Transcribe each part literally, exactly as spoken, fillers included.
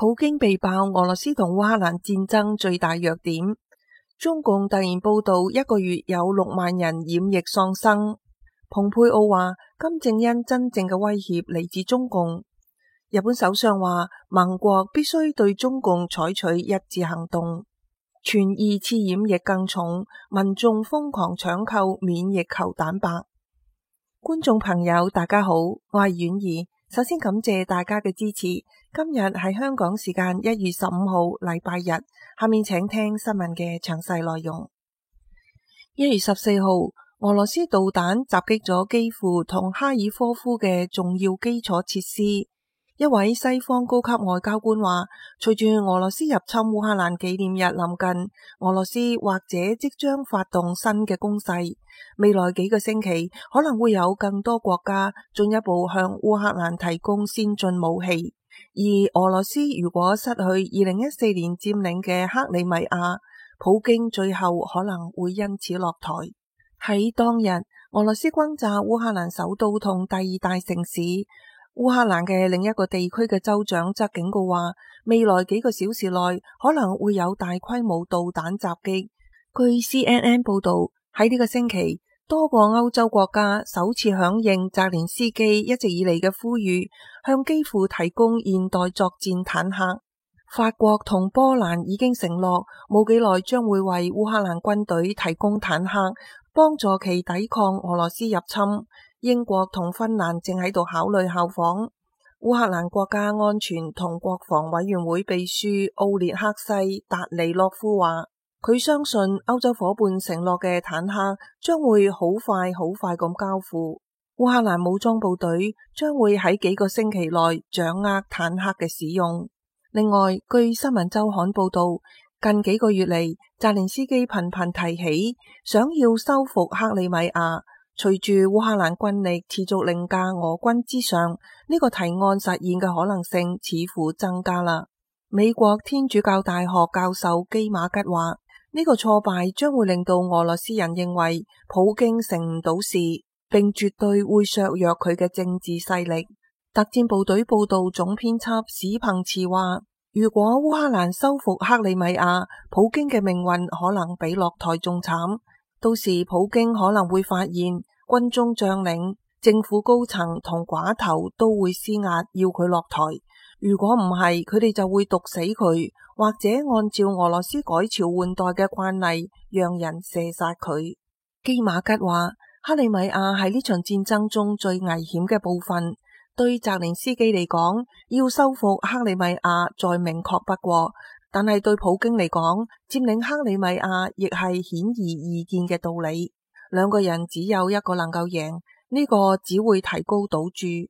普京被爆俄羅斯同烏克蘭戰爭最大弱點。中共突然報道一個月有六萬人染疫喪生。蓬佩奧話金正恩真正嘅威脅嚟自中共。日本首相話盟國必須對中共採取一致行動。傳二次染疫更重，民眾瘋狂搶購免疫球蛋白。觀眾朋友大家好，我係婉兒。首先感謝大家嘅支持。今日係香港時間一月十五號禮拜日，下面請聽新聞嘅詳細內容。一月十四號，俄羅斯導彈襲擊咗基輔同哈爾科夫嘅重要基礎設施。一位西方高級外交官話，隨住俄羅斯入侵烏克蘭紀念日臨近，俄羅斯或者即將發動新嘅攻勢。未來幾個星期可能會有更多國家進一步向烏克蘭提供先進武器。而俄羅斯如果失去二零一四年佔領嘅克里米亞，普京最後可能會因此落台。喺當日，俄羅斯轟炸烏克蘭首都同第二大城市。烏克蘭嘅另一個地區嘅州長則警告話，未來幾個小時內可能會有大規模導彈襲擊。據 C N N 報道，喺呢個星期，多個歐洲國家首次響應澤連斯基一直以嚟嘅呼籲，向基輔提供現代作戰坦克。法國同波蘭已經承諾，冇幾耐將會為烏克蘭軍隊提供坦克，幫助其抵抗俄羅斯入侵。英國同芬蘭正喺度考慮效仿。烏克蘭國家安全同國防委員會秘書奧列克西達尼洛夫話，佢相信歐洲夥伴承諾嘅坦克將會好快好快咁交付。烏克蘭武裝部隊將會喺幾個星期內掌握坦克嘅使用。另外，據新聞週刊報道，近幾個月嚟，澤連斯基頻頻提起想要收復克里米亞。隨住烏克蘭軍力持續凌駕俄軍之上，呢個提案實現嘅可能性似乎增加啦。美國天主教大學教授基馬吉話，呢個挫敗將會令到俄羅斯人認為普京成唔到事，並絕對會削弱佢嘅政治勢力。特戰部隊報道總編輯史彭茨話，如果烏克蘭收復克里米亞，普京嘅命運可能比落台仲慘。到時普京可能會發現軍中將領、政府高層同寡頭都會施壓要佢落台。如果唔係，佢哋就會毒死佢，或者按照俄羅斯改朝換代嘅慣例，讓人射殺佢。基馬吉話，克里米亞係呢場戰爭中最危險嘅部分。對澤連斯基嚟講，要收復克里米亞再明確不過。但係對普京嚟講，佔領克里米亞亦係顯而易見嘅道理。兩個人只有一個能夠贏，呢個只會提高賭注。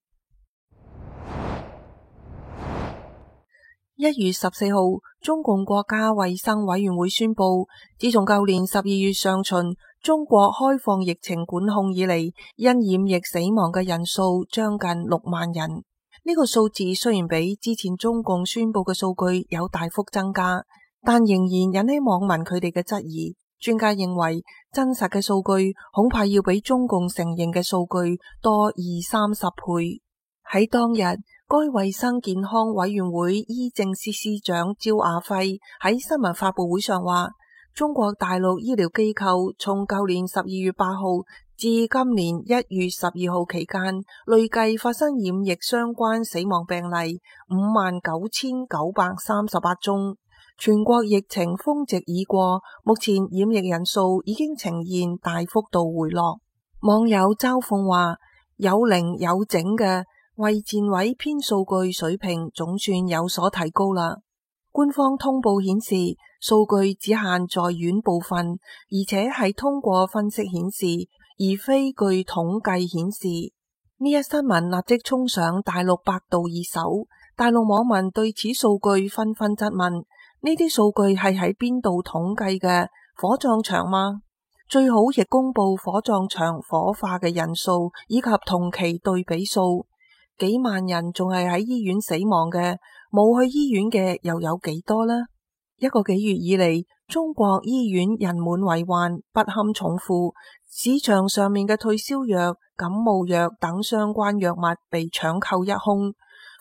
一月十四號，中共國家衛生委員會宣布，自從舊年十二月上旬中國開放疫情管控以嚟，因染疫死亡嘅人數將近六萬人。呢個數字雖然比之前中共宣布嘅數據有大幅增加，但仍然引起網民佢哋嘅質疑。專家認為，真實嘅數據恐怕要比中共承認嘅數據多二三十倍。喺當日，該衛生健康委員會醫政司司長焦亞輝喺新聞發佈會上話，中國大陸醫療機構從舊年十二月八號至今年一月十二號期間，累計發生染疫相關死亡病例五萬九千九百三十八宗。全國疫情峰值已過，目前染疫人數已經呈現大幅度回落。網友嘲諷話，有零有整嘅衛健委編數據水平總算有所提高啦。官方通報顯示，數據只限在院部分，而且係通過分析顯示，而非據統計顯示。呢一新聞立即衝上大陸百度熱搜，大陸網民對此數據紛紛質問：呢啲數據係喺邊度統計嘅？火葬場嗎？最好亦公布火葬場火化嘅人數以及同期對比數。幾萬人仲係喺醫院死亡嘅，冇去醫院嘅又有幾多呢？一個幾月以嚟，中國醫院人滿為患，不堪重負，市場上面嘅退燒藥、感冒藥等相關藥物被搶購一空。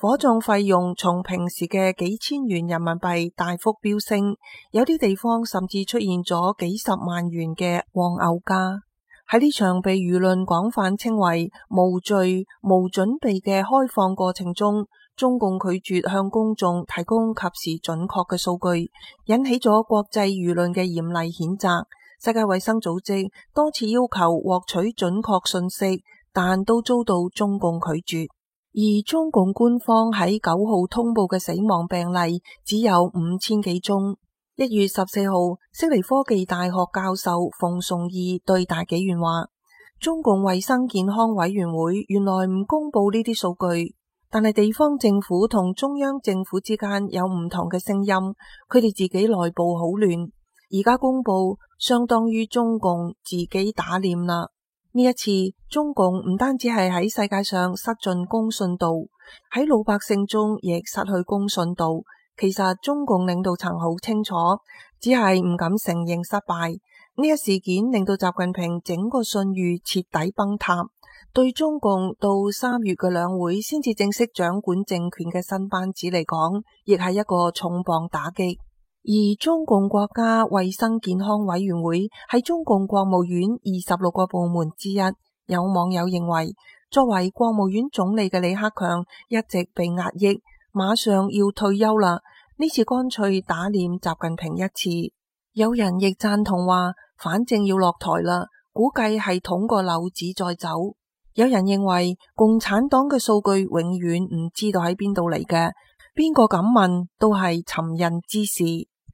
火葬費用從平時嘅幾千元人民幣大幅飆升，有啲地方甚至出現咗幾十萬元嘅黃牛價。喺呢場被輿論廣泛稱為無序無準備嘅開放過程中，中共拒絕向公眾提供及時準確嘅數據，引起咗國際輿論嘅嚴厲譴責。世界衛生組織多次要求獲取準確信息，但都遭到中共拒絕。而中共官方喺九號通報嘅死亡病例只有五千幾宗。一月十四號，悉尼科技大學教授馮崇義對大紀元話，中共衛生健康委員會原來唔公布呢啲數據，但係地方政府同中央政府之間有唔同嘅聲音，佢哋自己內部好亂，而家公布相當於中共自己打臉啦。呢一次，中共唔單止係喺世界上失盡公信度，喺老百姓中亦失去公信度。其實中共領導層好清楚，只係唔敢承認失敗。呢一事件令到習近平整個信譽徹底崩塌，對中共到三月嘅兩會先至正式掌管政權嘅新班子嚟講，亦係一個重磅打擊。而中共國家衛生健康委員會係中共國務院二十六個部門之一。有網友認為，作為國務院總理嘅李克強一直被壓抑，馬上要退休啦，呢次乾脆打臉習近平一次。有人亦贊同話，反正要落台啦，估計係捅個漏子再走。有人認為共產黨嘅數據永遠唔知道喺邊度嚟嘅，邊個敢問都係尋釁滋事。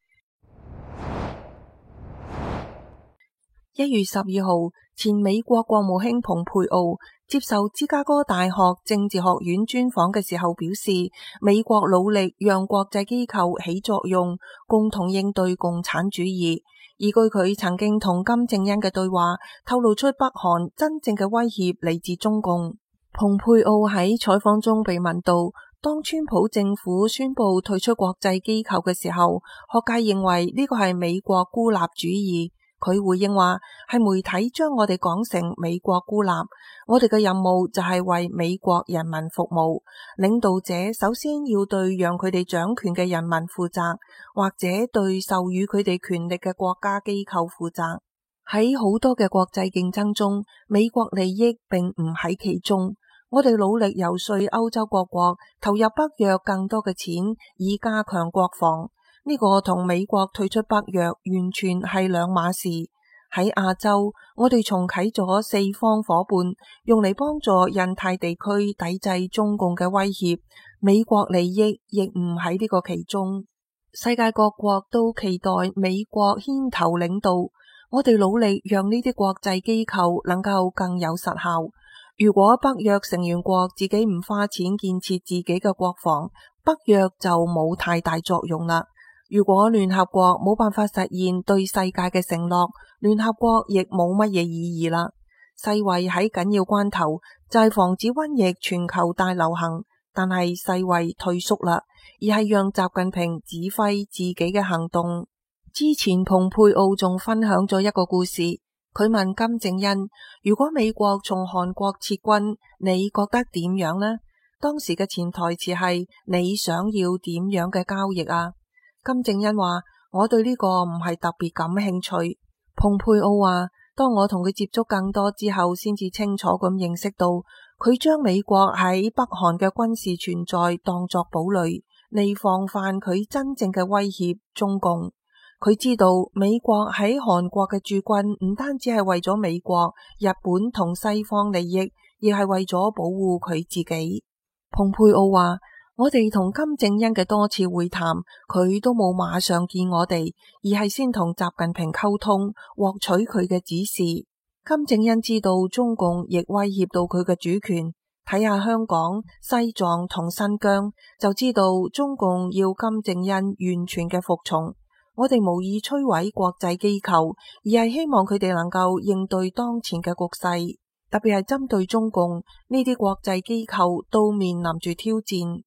一月十二號，前美國國務卿蓬佩奧接受芝加哥大學政治學院專訪嘅時候表示，美國努力讓國際機構起作用，共同應對共產主義。而據佢曾經同金正恩嘅對話，透露出北韓真正嘅威脅嚟自中共。蓬佩奧喺採訪中被問到，當川普政府宣布退出國際機構嘅時候，學界認為呢個係美國孤立主義。佢回應話，係媒體將我哋講成美國孤立，我哋嘅任務就係為美國人民服務。領導者首先要對讓佢哋掌權嘅人民負責，或者對授予佢哋權力嘅國家機構負責。喺好多嘅國際競爭中，美國利益並唔喺其中。我哋努力游說歐洲各國投入北約更多嘅錢，以加強國防。呢個同美國退出北約完全係兩碼事。喺亞洲，我哋重啟咗四方夥伴，用嚟幫助印太地區抵制中共嘅威脅。美國利益亦唔喺呢個其中。世界各國都期待美國牽頭領導，我哋努力讓呢啲國際機構能夠更有實效。如果北約成員國自己唔花錢建設自己嘅國防，北約就冇太大作用啦。如果聯合國冇辦法實現對世界嘅承諾，聯合國亦冇乜嘢意義啦。世衛喺緊要關頭就係防止瘟疫全球大流行，但係世衛退縮啦，而係讓習近平指揮自己嘅行動。之前蓬佩奧仲分享咗一個故事，佢問金正恩，如果美國從韓國撤軍，你覺得點樣呢？當時嘅潛台詞係，你想要點樣嘅交易啊？金正恩話，我對呢個唔係特別感興趣。蓬佩奧話，當我同佢接觸更多之後，先至清楚咁認識到，佢將美國喺北韓嘅軍事存在當作堡壘，嚟防範佢真正嘅威脅中共。佢知道美國喺韓國嘅駐軍唔單止係為咗美國、日本同西方利益，亦係為咗保護佢自己。蓬佩奧話，我哋同金正恩嘅多次會談，佢都冇馬上見我哋，而係先同習近平溝通，獲取佢嘅指示。金正恩知道中共亦威脅到佢嘅主權，睇下香港、西藏同新疆，就知道中共要金正恩完全嘅服從。我哋無意摧毀國際機構，而係希望佢哋能夠應對當前嘅局勢，特別係針對中共，呢啲國際機構都面臨住挑戰。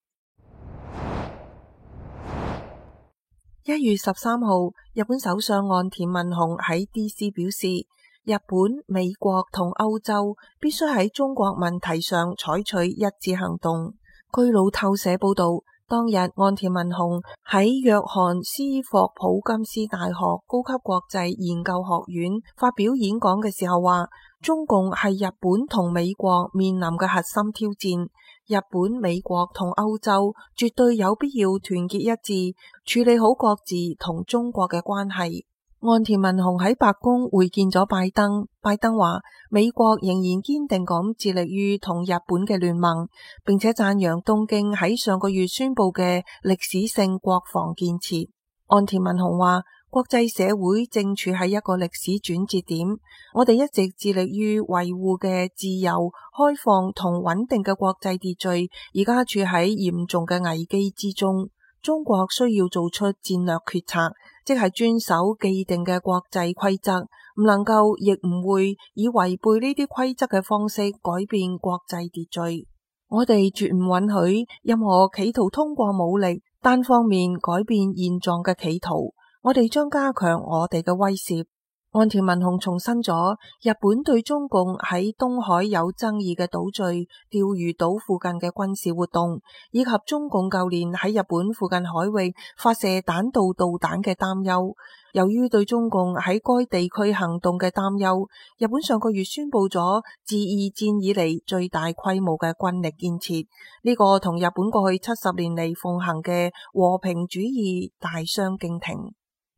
一月十三號，日本首相岸田文雄喺 D C 表示，日本、美國同歐洲必須喺中國問題上採取一致行動。 據路透社報道，當日岸田文雄喺約翰斯霍普金斯大學高級國際研究學院發表演講嘅時候話，中共係日本同美國面臨嘅核心挑戰，日本、美國同歐洲絕對有必要團結一致，處理好各自同中國嘅關係。岸田文雄喺白宮會見咗拜登，拜登話美國仍然堅定咁致力於同日本嘅聯盟，並且讚揚東京喺上個月宣布嘅歷史性國防建設。岸田文雄話，國際社會正處喺一個歷史轉折點，我哋一直致力於維護嘅自由、開放同穩定嘅國際秩序，而家處喺嚴重嘅危機之中。中國需要做出戰略決策，即係遵守既定嘅國際規則，唔能夠亦唔會以違背呢啲規則嘅方式改變國際秩序。我哋絕唔允許任何企圖通過武力單方面改變現狀嘅企圖。我哋將加強我哋嘅威懾。岸田文雄重申咗日本對中共喺東海有爭議嘅島嶼釣魚島附近嘅軍事活動，以及中共舊年喺日本附近海域發射彈道導彈嘅擔憂。由於對中共喺該地區行動嘅擔憂，日本上個月宣布咗自二戰以嚟最大規模嘅軍力建設，呢個同日本過去七十年嚟奉行嘅和平主義大相徑庭。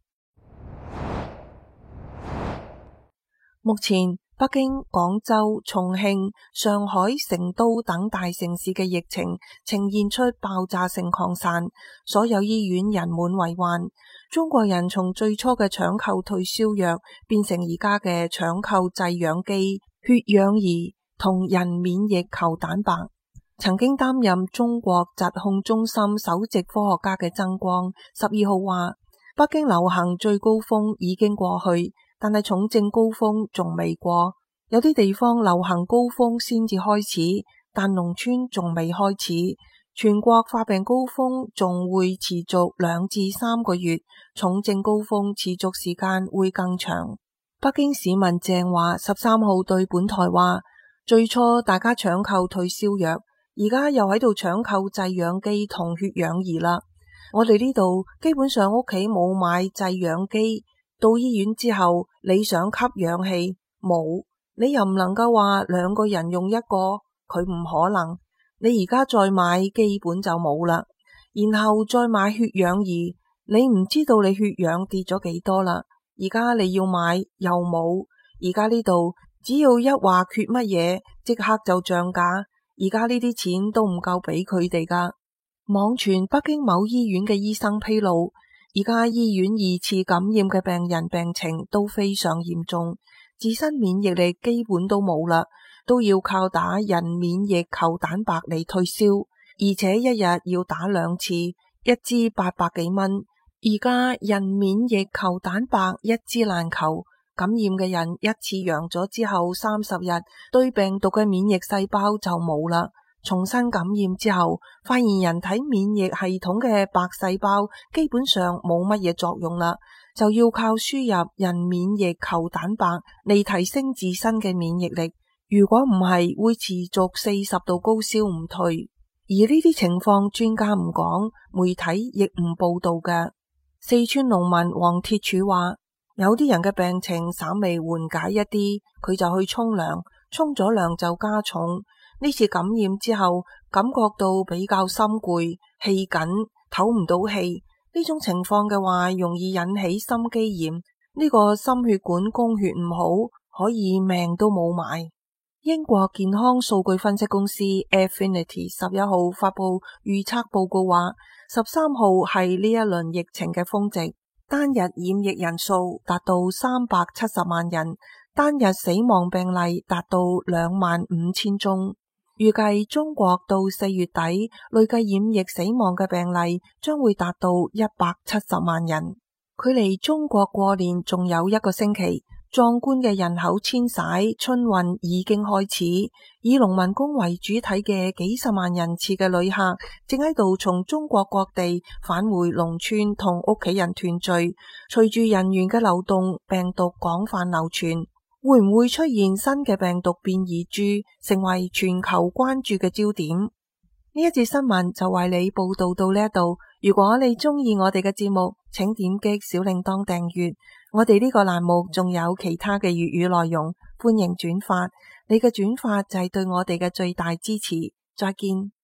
目前北京、廣州、重慶、上海、成都等大城市嘅疫情呈現出爆炸性擴散，所有醫院人滿為患。中國人從最初嘅搶購退燒藥變成而家嘅搶購製氧機、血氧儀同人免疫球蛋白。曾經擔任中國疾控中心首席科學家嘅曾光十二號話，北京流行最高峰已經過去，但係重症高峰仲未過，有啲地方流行高峰先至開始，但農村仲未開始。全國發病高峰仲會持續兩至三個月，重症高峰持續時間會更長。北京市民鄭華十三號對本台話，最初大家搶購退燒藥，而家又喺度搶購製氧機同血氧儀啦。我哋呢度基本上屋企冇買製氧機，到醫院之後你想吸氧氣冇，你又唔能夠話兩個人用一個，佢唔可能。你而家再買基本就冇啦，然後再買血氧儀，你唔知道你血氧跌咗幾多啦。而家你要買又冇，而家呢度只要一話缺乜嘢，即刻就漲價。而家呢啲錢都唔夠俾佢哋噶。網傳北京某醫院嘅醫生披露，而家醫院二次感染嘅病人病情都非常嚴重，自身免疫力基本都冇啦，都要靠打人免疫球蛋白嚟退燒，而且一日要打兩次，一支八百幾蚊。而家人免疫球蛋白一支難求，感染嘅人一次陽咗之後三十日，對病毒嘅免疫細胞就冇啦。重新感染之後，發現人體免疫系統嘅白細胞基本上冇乜嘢作用啦，就要靠輸入人免疫球蛋白嚟提升自身嘅免疫力。如果唔係，會持續四十度高燒唔退。而呢啲情況專家唔講，媒體亦唔報道嘅。四川農民黃鐵柱話，有啲人嘅病情稍微緩解一啲，佢就去沖涼，沖咗涼就加重。呢次感染之後，感覺到比較心攰、氣緊、唞唔到氣。呢種情況嘅話，容易引起心肌炎。呢個心血管供血唔好，可以命都冇埋。英國健康數據分析公司 Affinity 十一號發佈預測報告話，十三號係呢一輪疫情嘅峰值，單日染疫人數達到三百七十萬人，單日死亡病例達到兩萬五千宗。預計中國到四月底累計染疫死亡嘅病例將會達到一百七十萬人。距離中國過年仲有一個星期，壯觀嘅人口遷徙春運已經開始。以農民工為主體嘅幾十萬人次嘅旅客正喺度從中國各地返回農村同屋企人團聚。隨住人員嘅流動，病毒廣泛流傳。會唔會出現新嘅病毒變異株，成為全球關注嘅焦點？ 呢一節新聞就為你報道到呢一度。如果你鍾意我哋嘅節目，請點擊小鈴鐺訂閱。我哋呢個欄目仲有其他嘅粵語內容，歡迎轉發。你嘅轉發就係對我哋嘅最大支持。再見。